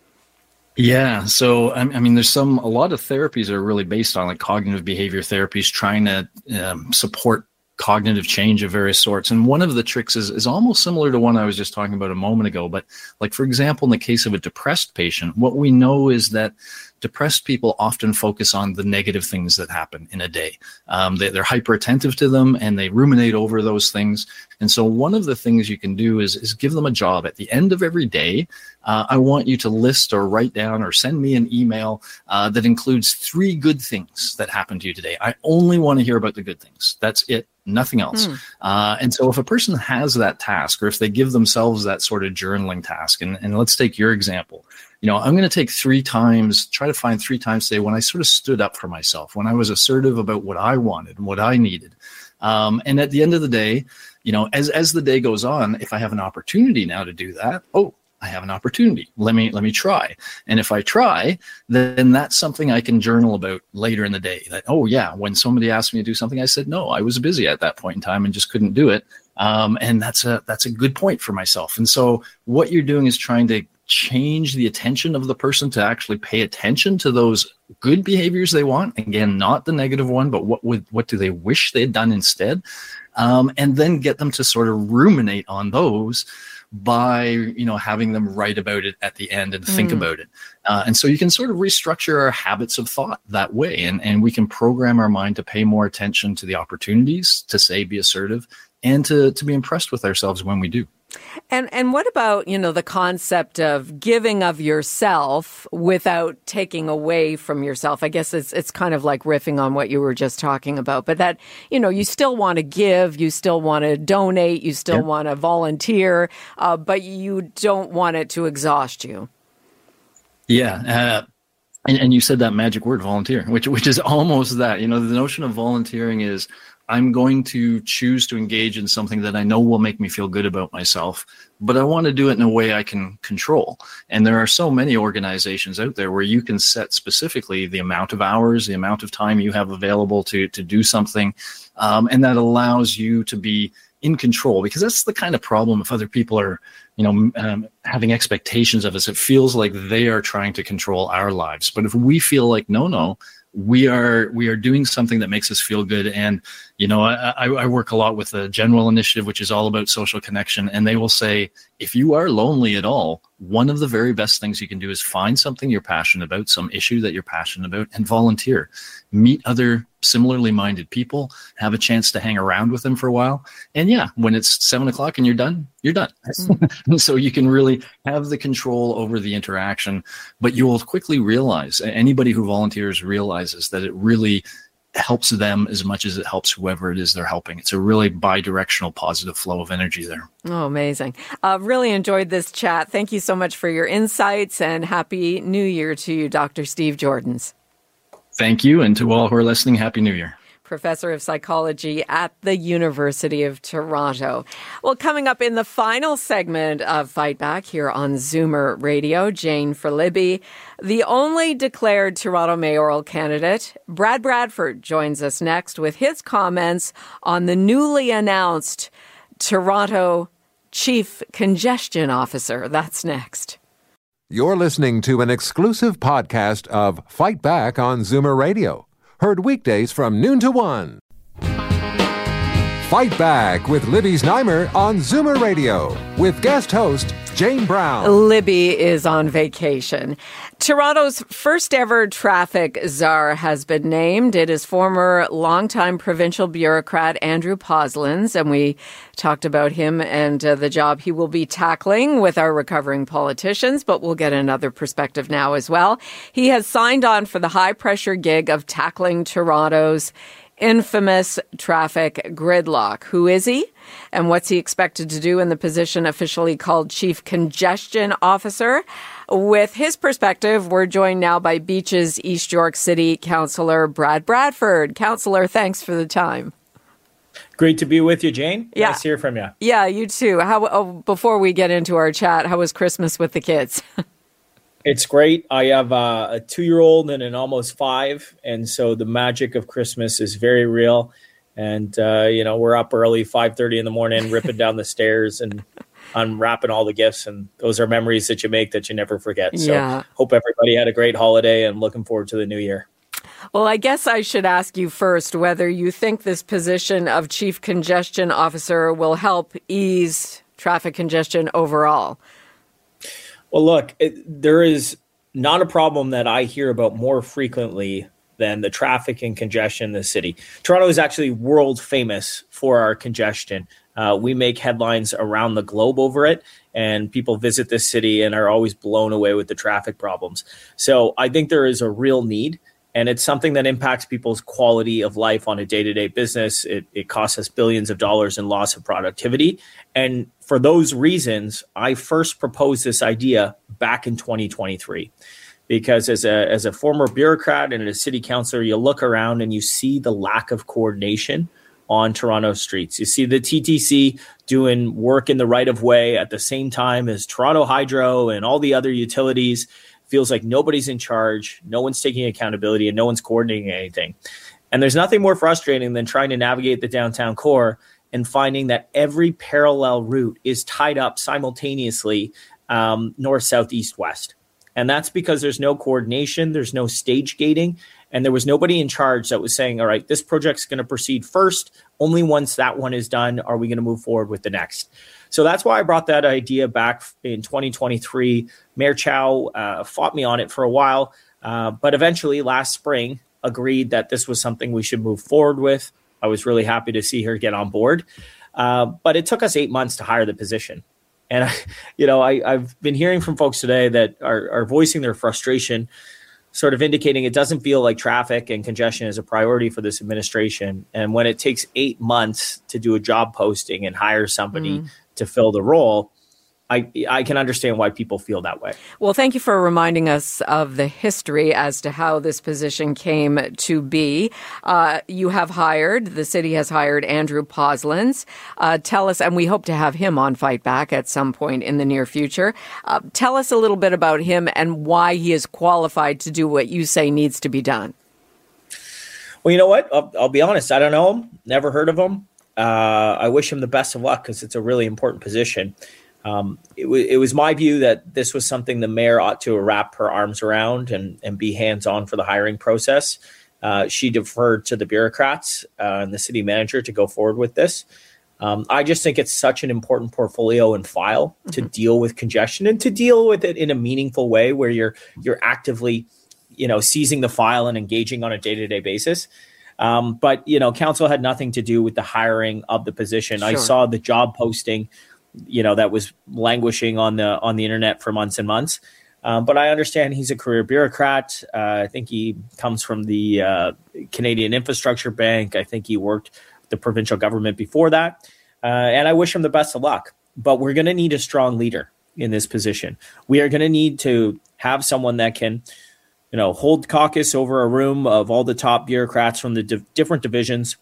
Yeah. So, I mean, there's some, a lot of therapies are really based on like cognitive behavior therapies, trying to um, support cognitive change of various sorts. And one of the tricks is, is almost similar to one I was just talking about a moment ago. But like, for example, in the case of a depressed patient, what we know is that depressed people often focus on the negative things that happen in a day. Um, they, they're hyper attentive to them, and they ruminate over those things. And so one of the things you can do is, is give them a job. At the end of every day, uh, I want you to list or write down or send me an email uh, that includes three good things that happened to you today. I only want to hear about the good things. That's it. Nothing else. Mm. Uh, and so if a person has that task, or if they give themselves that sort of journaling task, and, and let's take your example, you know, I'm going to take three times, try to find three times today when I sort of stood up for myself, when I was assertive about what I wanted and what I needed. Um, and at the end of the day, you know, as, as the day goes on, if I have an opportunity now to do that, oh, I have an opportunity. Let me, let me try. And if I try, then that's something I can journal about later in the day. That, oh yeah, when somebody asked me to do something, I said, no, I was busy at that point in time and just couldn't do it. Um, and that's a, that's a good point for myself. And so what you're doing is trying to change the attention of the person to actually pay attention to those good behaviors they want. Again, not the negative one, but what would, what do they wish they had done instead? Um, and then get them to sort of ruminate on those by, you know, having them write about it at the end and think Mm. about it. Uh, and so you can sort of restructure our habits of thought that way. And, and we can program our mind to pay more attention to the opportunities, to say, be assertive, and to, to be impressed with ourselves when we do. And and what about, you know, the concept of giving of yourself without taking away from yourself? I guess it's it's kind of like riffing on what you were just talking about, but that, you know, you still want to give, you still want to donate, you still Yeah. want to volunteer, uh, but you don't want it to exhaust you. Yeah. Uh, and, and you said that magic word, volunteer, which which is almost that. You know, the notion of volunteering is I'm going to choose to engage in something that I know will make me feel good about myself, but I want to do it in a way I can control. And there are so many organizations out there where you can set specifically the amount of hours, the amount of time you have available to, to do something. Um, and that allows you to be in control, because that's the kind of problem if other people are, you know, um, having expectations of us. It feels like they are trying to control our lives. But if we feel like, no, no, we are we are doing something that makes us feel good. And, you know, I, I work a lot with the General Initiative, which is all about social connection. And they will say, if you are lonely at all, one of the very best things you can do is find something you're passionate about, some issue that you're passionate about, and volunteer. Meet other similarly minded people, have a chance to hang around with them for a while. And yeah, when it's seven o'clock and you're done, you're done. Mm-hmm. So you can really have the control over the interaction, but you will quickly realize, anybody who volunteers realizes that it really helps them as much as it helps whoever it is they're helping. It's a really bi-directional positive flow of energy there. Oh, amazing. Uh, really enjoyed this chat. Thank you so much for your insights, and Happy New Year to you, Doctor Steve Jordans. Thank you. And to all who are listening, Happy New Year. Professor of Psychology at the University of Toronto. Well, coming up in the final segment of Fight Back here on Zoomer Radio, Jane for Libby, the only declared Toronto mayoral candidate, Brad Bradford, joins us next with his comments on the newly announced Toronto Chief Congestion Officer. That's next. You're listening to an exclusive podcast of Fight Back on Zoomer Radio. Heard weekdays from noon to one. Fight Back with Libby Znaimer on Zoomer Radio with guest host Jane Brown. Libby is on vacation. Toronto's first ever traffic czar has been named. It is former longtime provincial bureaucrat Andrew Poslins, and we talked about him and uh, the job he will be tackling with our recovering politicians, but we'll get another perspective now as well. He has signed on for the high-pressure gig of tackling Toronto's infamous traffic gridlock. Who is he? And what's he expected to do in the position officially called Chief Congestion Officer? With his perspective, we're joined now by Beach's East York City Councillor Brad Bradford. Councillor, thanks for the time. Great to be with you, Jane. Yeah. Nice to hear from you. Yeah, you too. How? Oh, before we get into our chat, how was Christmas with the kids? It's great. I have uh, a two-year-old and an almost five, and so the magic of Christmas is very real. And, uh, you know, we're up early, five thirty in the morning, ripping down the stairs and unwrapping all the gifts. And those are memories that you make that you never forget. So Yeah. hope everybody had a great holiday and looking forward to the new year. Well, I guess I should ask you first whether you think this position of Chief Congestion Officer will help ease traffic congestion overall. Well, look, it, there is not a problem that I hear about more frequently than the traffic and congestion in the city. Toronto is actually world famous for our congestion. Uh, we make headlines around the globe over it, and people visit this city and are always blown away with the traffic problems. So I think there is a real need, and it's something that impacts people's quality of life on a day-to-day business. It, it costs us billions of dollars in loss of productivity. And for those reasons, I first proposed this idea back in twenty twenty-three. Because as a as a former bureaucrat and a city councillor, you look around and you see the lack of coordination on Toronto streets. You see the T T C doing work in the right of way at the same time as Toronto Hydro and all the other utilities. Feels like nobody's in charge, no one's taking accountability, and no one's coordinating anything. And there's nothing more frustrating than trying to navigate the downtown core and finding that every parallel route is tied up simultaneously um, north, south, east, west. And that's because there's no coordination, there's no stage gating, and there was nobody in charge that was saying, all right, this project's going to proceed first Only once that one is done are we going to move forward with the next. So that's why I brought that idea back in twenty twenty-three. Mayor Chow uh, fought me on it for a while, uh, but eventually last spring agreed that this was something we should move forward with. I was really happy to see her get on board. Uh, but it took us eight months to hire the position. And, I, you know, I, I've been hearing from folks today that are, are voicing their frustration, sort of indicating it doesn't feel like traffic and congestion is a priority for this administration. And when it takes eight months to do a job posting and hire somebody mm. to fill the role, I, I can understand why people feel that way. Well, thank you for reminding us of the history as to how this position came to be. Uh, you have hired, the city has hired Andrew Poslins. Uh, tell us, and we hope to have him on Fight Back at some point in the near future. Uh, tell us a little bit about him and why he is qualified to do what you say needs to be done. Well, you know what? I'll, I'll be honest. I don't know him. Never heard of him. Uh, I wish him the best of luck because it's a really important position. Um, it, w- it was my view that this was something the mayor ought to wrap her arms around and, and be hands-on for the hiring process. Uh, she deferred to the bureaucrats uh, and the city manager to go forward with this. Um, I just think it's such an important portfolio and file mm-hmm. to deal with congestion and to deal with it in a meaningful way where you're you're actively, you know, seizing the file and engaging on a day-to-day basis. Um, but, you know, council had nothing to do with the hiring of the position. Sure. I saw the job posting, you know, that was languishing on the on the internet for months and months. Um, but I understand he's a career bureaucrat. Uh, I think he comes from the uh, Canadian Infrastructure Bank. I think he worked with the provincial government before that. Uh, and I wish him the best of luck. But we're going to need a strong leader in this position. We are going to need to have someone that can, you know, hold caucus over a room of all the top bureaucrats from the di- different divisions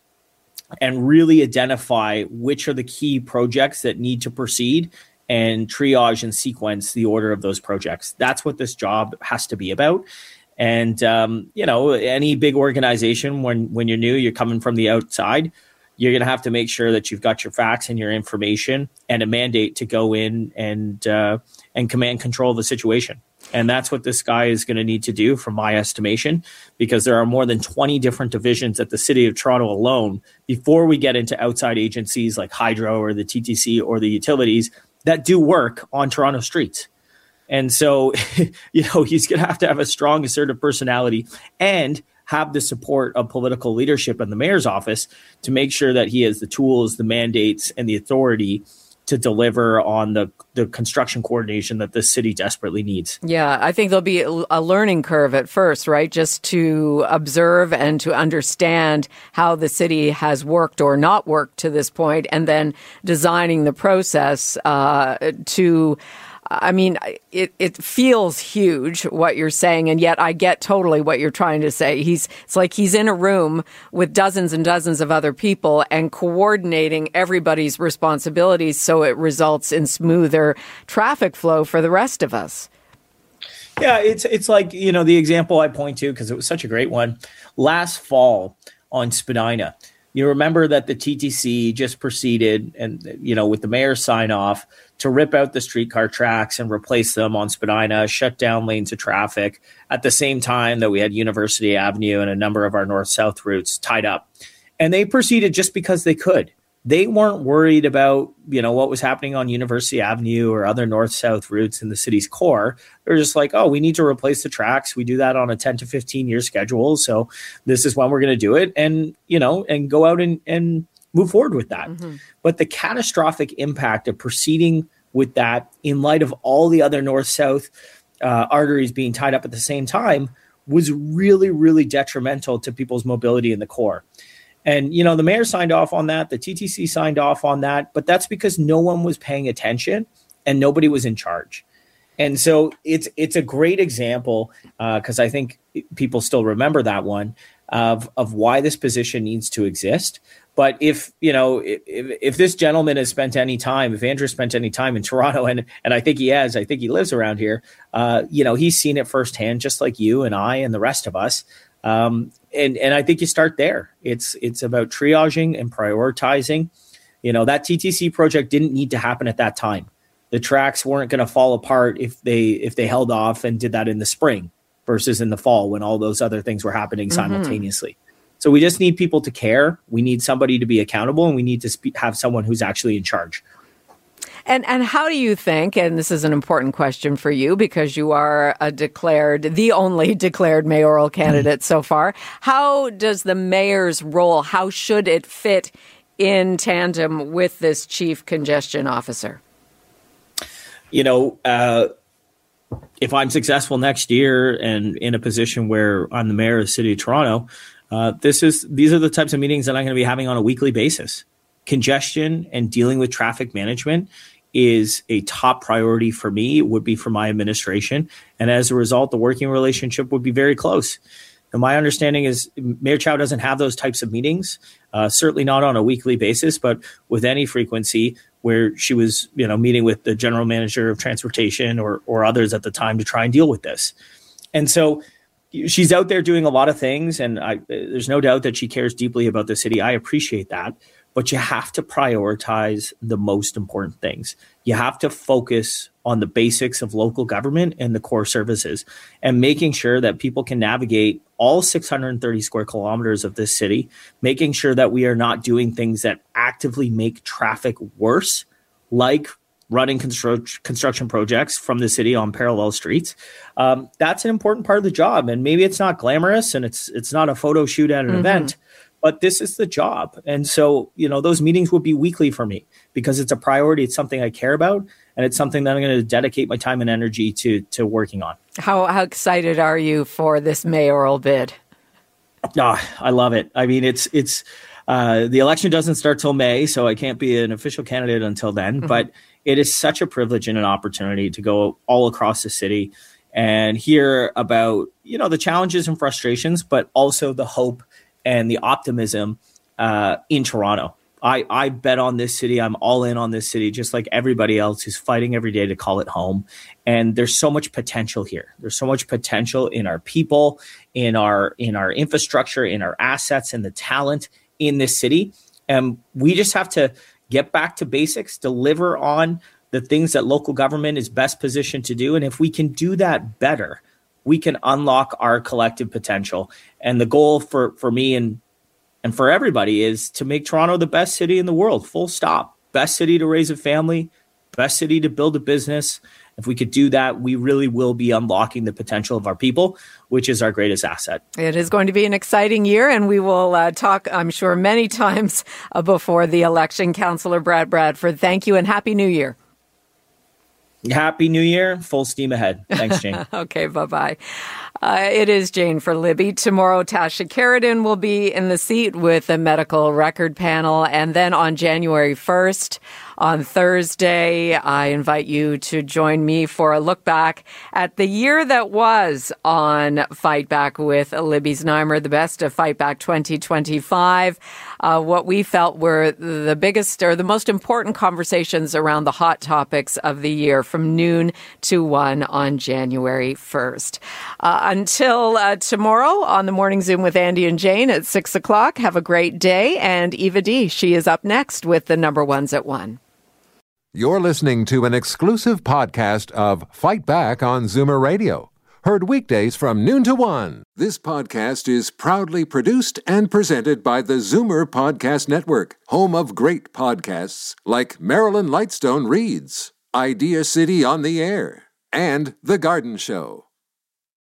and really identify which are the key projects that need to proceed and triage and sequence the order of those projects. That's what this job has to be about. And, um, you know, any big organization, when, when you're new, you're coming from the outside, you're going to have to make sure that you've got your facts and your information and a mandate to go in and, uh, and command control of the situation. And that's what this guy is going to need to do, from my estimation, because there are more than twenty different divisions at the City of Toronto alone before we get into outside agencies like Hydro or the T T C or the utilities that do work on Toronto streets. And so, you know, he's going to have to have a strong, assertive personality and have the support of political leadership in the mayor's office to make sure that he has the tools, the mandates, and the authority to deliver on the, the construction coordination that the city desperately needs. Yeah, I think there'll be a learning curve at first, right? Just to observe and to understand how the city has worked or not worked to this point, and then designing the process uh, to... I mean, it, it feels huge what you're saying, and yet I get totally what you're trying to say. He's it's like he's in a room with dozens and dozens of other people and coordinating everybody's responsibilities so it results in smoother traffic flow for the rest of us. Yeah, it's it's like, you know, the example I point to, because it was such a great one, last fall on Spadina. You remember that the T T C just proceeded, and, you know, with the mayor's sign off, to rip out the streetcar tracks and replace them on Spadina, shut down lanes of traffic at the same time that we had University Avenue and a number of our north-south routes tied up. And they proceeded just because they could. They weren't worried about, you know, what was happening on University Avenue or other north-south routes in the city's core. They're just like, oh, we need to replace the tracks. We do that on a ten to fifteen year schedule. So this is when we're going to do it. And, you know, and go out and, and move forward with that. Mm-hmm. But the catastrophic impact of proceeding with that in light of all the other north-south uh, arteries being tied up at the same time was really, really detrimental to people's mobility in the core. And, you know, the mayor signed off on that. The T T C signed off on that. But that's because no one was paying attention and nobody was in charge. And so it's it's a great example, because uh, I think people still remember that one, of, of why this position needs to exist. But if, you know, if, if this gentleman has spent any time, if Andrew spent any time in Toronto, and, and I think he has, I think he lives around here, uh, you know, he's seen it firsthand, just like you and I and the rest of us. Um, and, and I think you start there. It's, it's about triaging and prioritizing. You know, that T T C project didn't need to happen at that time. The tracks weren't going to fall apart if they, if they held off and did that in the spring versus in the fall when all those other things were happening simultaneously. Mm-hmm. So we just need people to care. We need somebody to be accountable, and we need to spe- have someone who's actually in charge. And and how do you think, and this is an important question for you because you are a declared, the only declared mayoral candidate so far, how does the mayor's role, how should it fit in tandem with this chief congestion officer? You know, uh, if I'm successful next year and in a position where I'm the mayor of the city of Toronto, uh, this is these are the types of meetings that I'm going to be having on a weekly basis. Congestion and dealing with traffic management is a top priority for me. It would be for my administration. And as a result, the working relationship would be very close. And my understanding is Mayor Chow doesn't have those types of meetings, uh, certainly not on a weekly basis, but with any frequency where she was, you know, meeting with the general manager of transportation or, or others at the time to try and deal with this. And so she's out there doing a lot of things. And I, there's no doubt that she cares deeply about the city. I appreciate that. But you have to prioritize the most important things. You have to focus on the basics of local government and the core services and making sure that people can navigate all six hundred thirty square kilometers of this city, making sure that we are not doing things that actively make traffic worse, like running constru- construction projects from the city on parallel streets. Um, that's an important part of the job. And maybe it's not glamorous and it's it's not a photo shoot at an mm-hmm. event, but this is the job. And so, you know, those meetings would be weekly for me because it's a priority. It's something I care about. And it's something that I'm going to dedicate my time and energy to to working on. How how excited are you for this mayoral bid? Oh, I love it. I mean, it's it's uh, the election doesn't start till May, so I can't be an official candidate until then. Mm-hmm. But it is such a privilege and an opportunity to go all across the city and hear about, you know, the challenges and frustrations, but also the hope and the optimism uh, in Toronto. I, I bet on this city. I'm all in on this city, just like everybody else who's fighting every day to call it home. And there's so much potential here. There's so much potential in our people, in our in our infrastructure, in our assets, and the talent in this city. And we just have to get back to basics, deliver on the things that local government is best positioned to do. And if we can do that better, we can unlock our collective potential. And the goal for, for me and And for everybody is to make Toronto the best city in the world, full stop. Best city to raise a family, best city to build a business. If we could do that, we really will be unlocking the potential of our people, which is our greatest asset. It is going to be an exciting year, and we will uh, talk, I'm sure, many times uh, before the election. Councillor Brad Bradford, thank you and Happy New Year. Happy New Year. Full steam ahead. Thanks, Jane. Okay, bye-bye. Uh, it is Jane for Libby. Tomorrow, Tasha Carradine will be in the seat with the medical record panel. And then on January first, on Thursday, I invite you to join me for a look back at the year that was on Fight Back with Libby Znaimer, the best of Fight Back twenty twenty-five. Uh, what we felt were the biggest or the most important conversations around the hot topics of the year from noon to one on January first. Uh, until uh, tomorrow on the Morning Zoom with Andy and Jane at six o'clock, have a great day. And Eva D, she is up next with the number ones at one. You're listening to an exclusive podcast of Fight Back on Zoomer Radio. Heard weekdays from noon to one. This podcast is proudly produced and presented by the Zoomer Podcast Network, home of great podcasts like Marilyn Lightstone Reads, Idea City on the Air, and The Garden Show.